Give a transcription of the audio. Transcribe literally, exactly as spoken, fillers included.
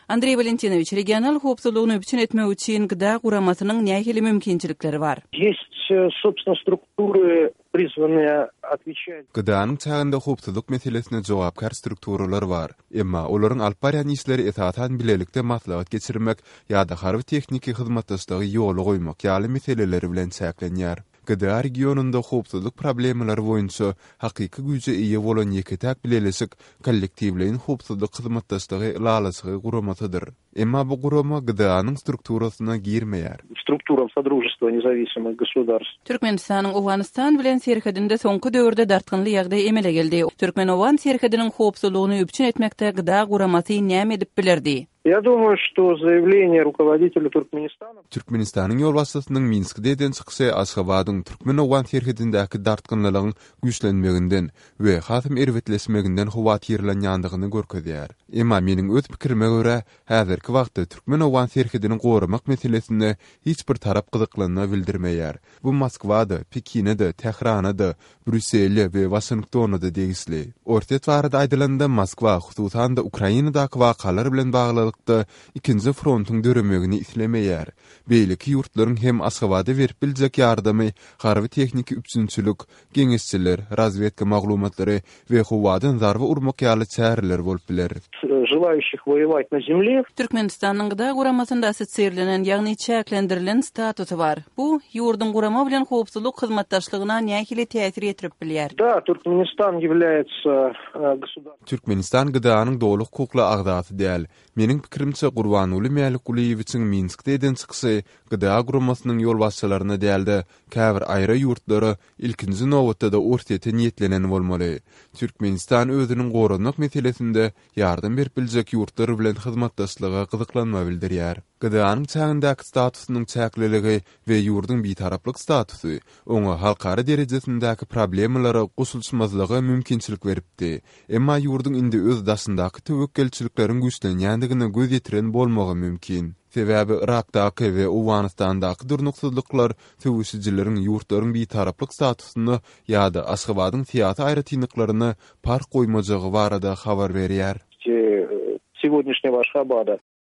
Andrey Valentinovich, regional hopsuluğunu bütün etmek için gıda kuramasının nähili mümkinçilikleri var? Есть, собственно, структуры, призванные отвечать. Gıdanın çağında hopsuluk meselesine jogapkar strukturalar var. Emma olaryň alyp barýan işleri etatan bilelikde maslahat geçirmek ýa-da harby tekniki hyzmatdaşlygy ýoly goýmak ýaly meseleleri bilen çäklenýär. Gıda regionunda hopsuluk problemleri boýunça hakyky güýje eýe bolan ýeketäk bilelesik kollektiwlerin hopsuluk hyzmatdaşlygy lalasy guramatydyr. Emma bu gurama gıdanyň strukturasyna girmeýär. Структурам Содружества независимых государств. Türkmenistanyň Owganistan bilen serhedinde soňky döwürde dartgynly ýagdaý emele geldi. Türkmen-Owan serhediniň hopsulugyny üpçün etmekde gıda guramasy näme edip bilerdi? Я думаю, что заявление руководителя Туркменистана. Türkmenistanyň ýolbaşçysynyň Minskde eden çyksy Aşgabatyň Türkmen-Owan serhedindäki dartgynlylygyň güýçlenmeginden we hasym erwetlesmeginden howat ýerlenýändigini görkezýär. Emma meniň öz pikirime görä, häzirki wagtda Türkmen-Owan serhedini goramak meselesinde hiç bir tarap gyzyklanma bildirmeýär. Bu Moskwada, Pekin'de, Tehran'da, Brüsselde we Washington'da degisli. Orta barada aýdylanda Moskwa, hususan da Ukrainadaky wakalar bilen baglylykda ikinji frontyň döremegini islemeýär. Beýleki ýurtlaryň hem Aşgabatda berip biljek ýardamy, harby tekniki üpsünçülük, geňeşçiler, razvedka maglumatlary we howadan zarba urmak ýaly çäreler bolup biler. Желающих воевать на земле. Türkmenistanyň gıda guramasynda asosiýerlenen, ýagny çäklendirilen statusy var. Bu ýurdun gurama bilen hopsuluk hyzmatdaşlygyna nähili täsir etdirip bilýär. Да, Туркменистан является государством. Türkmenistan gıdanyň doluk hukukly agdaty däl. Meniň pikirimçe Gurbanuly Mälikguliýewiň Minskde eden çyksy gıda guramasynyň ýolbaşçylaryna däldi. Käbir aýra ýurtlary ilkinji nowatda da ortete niýetlenen bolmaly. Türkmenistan özüniň goranmak meselesinde ýardam berip biljek ýurtlar bilen hyzmatdaşlyga gyzyklanma bildirýär. Gıdanyň çağındaky statusynyň çäkleligi we ýurduň bitaraplyk statusy oňa halkara derejesindäki problemlary gusulşmazlygy mümkinçilik beripdi. Emma ýurduň indi öz daşyndaky töwekkelçilikleriň güýçlenýändigine göz ýetiren bolmagy mümkin. Sebäbi Irakdaky we Owganistandaky durnuksyzlyklar töwüşijileriň ýurtlaryň bitaraplyk statusyny ýa-da Aşgabatyň fiýaty aýratynlyklaryny park goýmajagy barada habar berýär. Сегодняшнего Ашхабада.